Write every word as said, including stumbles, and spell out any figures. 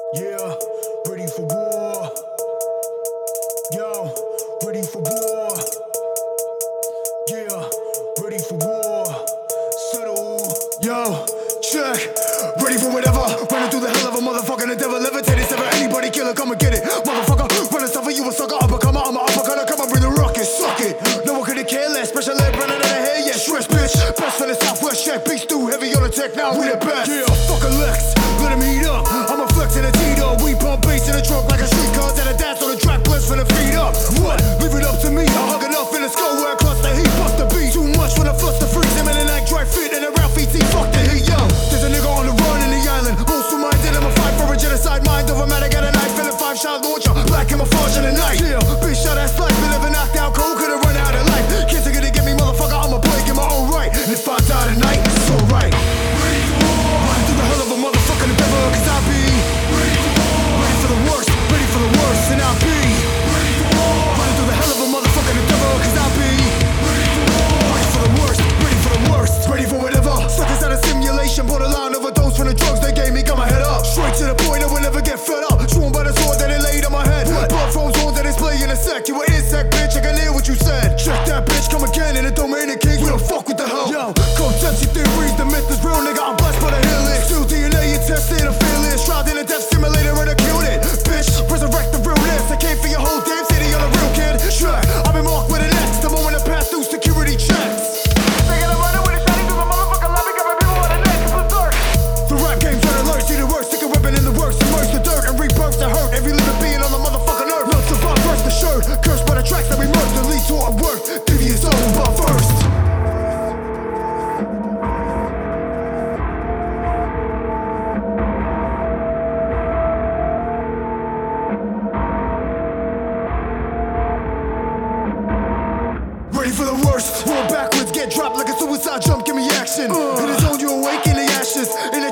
Yeah, ready for war. Yo, ready for war. Yeah, ready for war. Settle. Yo, check. Ready for whatever. Running through the hell of a motherfucking endeavor. Levitating, sever anybody, killer, come and get it. Motherfucker, running stuff for you a sucker. Uppercomer, I'm a uppercutter. Come on, bring the rocket, suck it. No one couldn't care less. Special ed running out of hair, yeah, stress, bitch. Best for the Southwest, check. Beats too heavy on the tech, now we the best. Yeah, fuck a Lex. Let him heat up. I'm a flex in a Tito. We pump bass in the trunk like a street cards and a dance on the track. Bless for the feet up. What? Leave it up to me. I hug enough in the skull where I cluster heat. Bust the beat. Too much when I flush the freeze. Him in the night, dry fit and a Ralph E T. Fuck the heat, yo. There's a nigga on the run in the island. Also minded, I'm a fight for a genocide. Mind over matter, got a knife. Feeling five shot launcher. Black camouflage in the night. Yeah, bitch shot ass life. Been living knocked out cold. Could've run out of life. Kids are gonna get me, motherfucker. I'm a plague in my own right. And if I die tonight, it's alright. Running through the hell of a motherfucking endeavor. Cause I be ready for the worst. Ready for the worst. And I be running through the hell of a motherfucking endeavor. Cause I be ready for the worst. Ready for the worst. Ready for whatever. Suckers out of simulation. Borderline overdose from the drugs they gave me. Got my head up. Straight to the point, I will never get fed up. Sworn by the sword that it laid on my head. What? Blood froze on that display in a sec. You an insect, bitch. I can hear what you said. Check that bitch, come again in the domain of kings. We don't fuck with the hell. Yo, conception theories, the myth is real, nigga. I'm blessed by the hill list. Still D N A, you tested and fearless. Tried in a death simulator and I killed it. Bitch, resurrect the realness. I came for your whole damn city on a real kid. Sure, I've been marked with an X the moment I pass through security checks. The rap game's on alert, see the worst, stick a weapon in the works, immerse the dirt and rebirth the hurt. Every living being on the motherfucking earth. Not survive, burst the shirt, cursed by the tracks that we murked. The lead to our work, devious all but first. Ready for the worst. Roll backwards, get dropped like a suicide jump, give me action. Uh. In the zone, you awake in the ashes. In